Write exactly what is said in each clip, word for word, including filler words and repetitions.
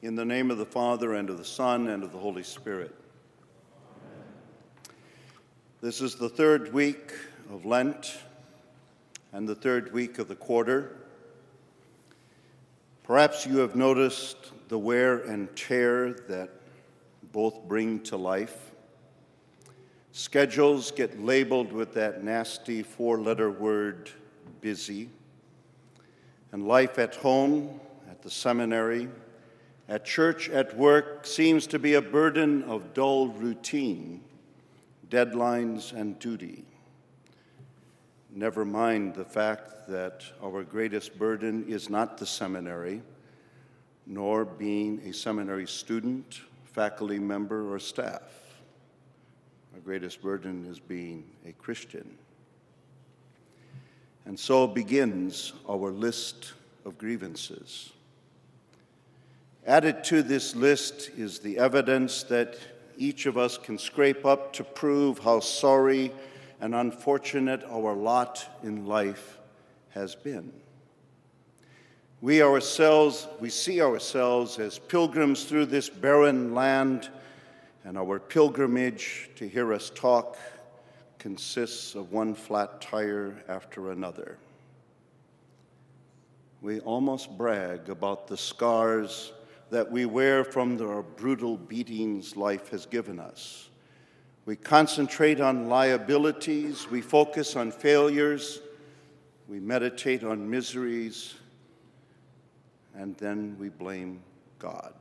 In the name of the Father, and of the Son, and of the Holy Spirit. This is the third week of Lent and the third week of the quarter. Perhaps you have noticed the wear and tear that both bring to life. Schedules get labeled with that nasty four-letter word, busy. And life at home, at the seminary, at church, at work, seems to be a burden of dull routine, deadlines, and duty. Never mind the fact that our greatest burden is not the seminary, nor being a seminary student, faculty member, or staff. Our greatest burden is being a Christian. And so begins our list of grievances. Added to this list is the evidence that each of us can scrape up to prove how sorry and unfortunate our lot in life has been. We ourselves, we see ourselves as pilgrims through this barren land, and our pilgrimage to hear us talk consists of one flat tire after another. We almost brag about the scars that we wear from the brutal beatings life has given us. We concentrate on liabilities, we focus on failures, we meditate on miseries, and then we blame God.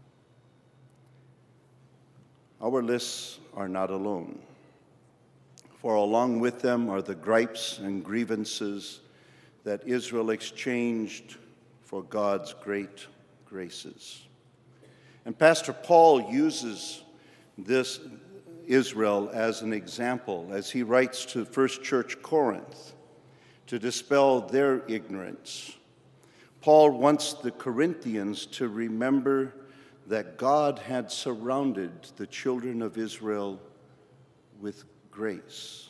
Our lists are not alone, for along with them are the gripes and grievances that Israel exchanged for God's great graces. And Pastor Paul uses this Israel as an example as he writes to First Church Corinth to dispel their ignorance. Paul wants the Corinthians to remember that God had surrounded the children of Israel with grace.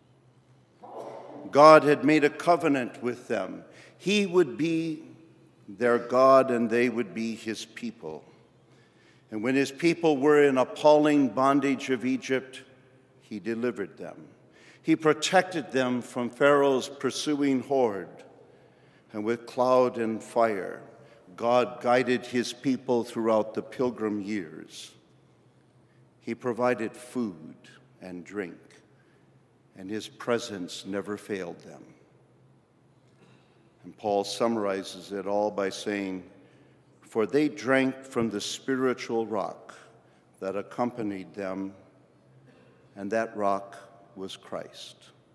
God had made a covenant with them. He would be their God, and they would be his people. And when his people were in appalling bondage of Egypt, he delivered them. He protected them from Pharaoh's pursuing horde. And with cloud and fire, God guided his people throughout the pilgrim years. He provided food and drink, and his presence never failed them. And Paul summarizes it all by saying, "For they drank from the spiritual rock that accompanied them, and that rock was Christ."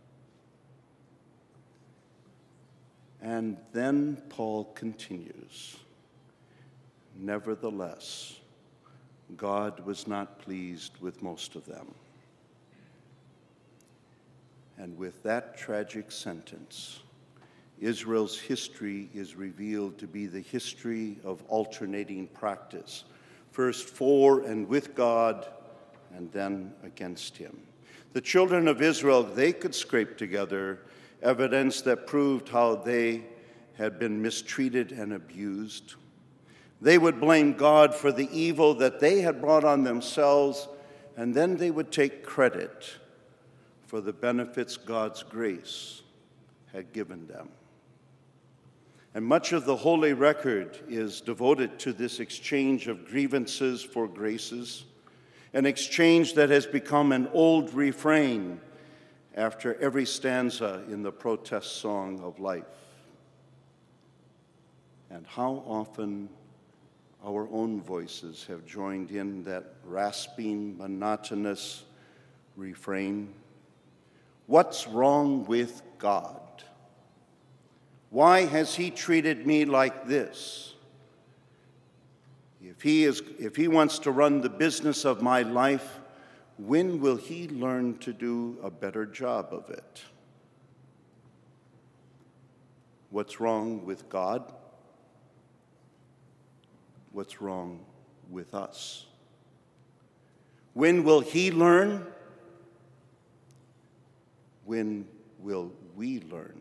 And then Paul continues, "Nevertheless, God was not pleased with most of them." And with that tragic sentence, Israel's history is revealed to be the history of alternating practice, first for and with God, and then against him. The children of Israel, they could scrape together evidence that proved how they had been mistreated and abused. They would blame God for the evil that they had brought on themselves, and then they would take credit for the benefits God's grace had given them. And much of the Holy Record is devoted to this exchange of grievances for graces, an exchange that has become an old refrain after every stanza in the protest song of life. And how often our own voices have joined in that rasping, monotonous refrain. What's wrong with God? Why has he treated me like this? If he is, if he wants to run the business of my life, when will he learn to do a better job of it? What's wrong with God? What's wrong with us? When will he learn? When will we learn?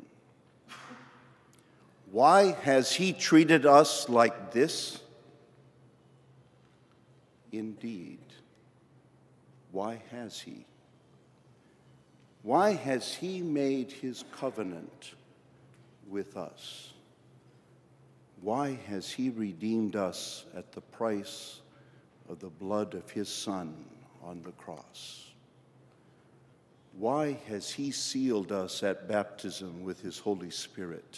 Why has he treated us like this? indeed. Why has he? Why has he made his covenant with us? Why has he redeemed us at the price of the blood of his Son on the cross? Why has he sealed us at baptism with his Holy Spirit?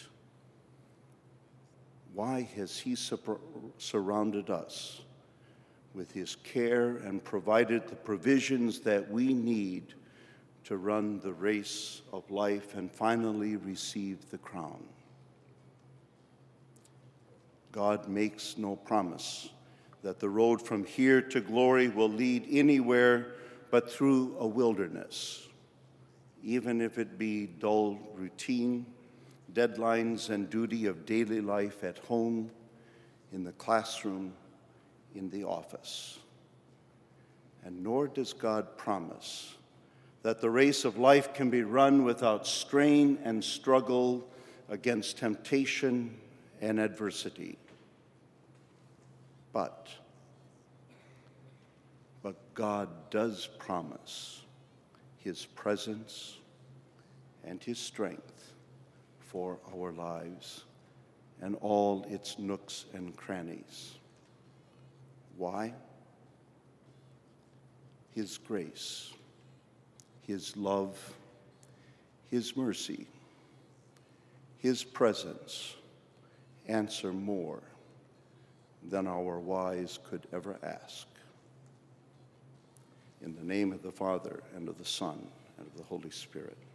Why has he sur- surrounded us with his care and provided the provisions that we need to run the race of life and finally receive the crown? God makes no promise that the road from here to glory will lead anywhere but through a wilderness, even if it be dull routine, deadlines and duty of daily life at home, in the classroom, in the office. And nor does God promise that the race of life can be run without strain and struggle against temptation and adversity. But, but God does promise his presence and his strength for our lives and all its nooks and crannies. Why? His grace, his love, his mercy, his presence answer more than our wise could ever ask. In the name of the Father, and of the Son, and of the Holy Spirit.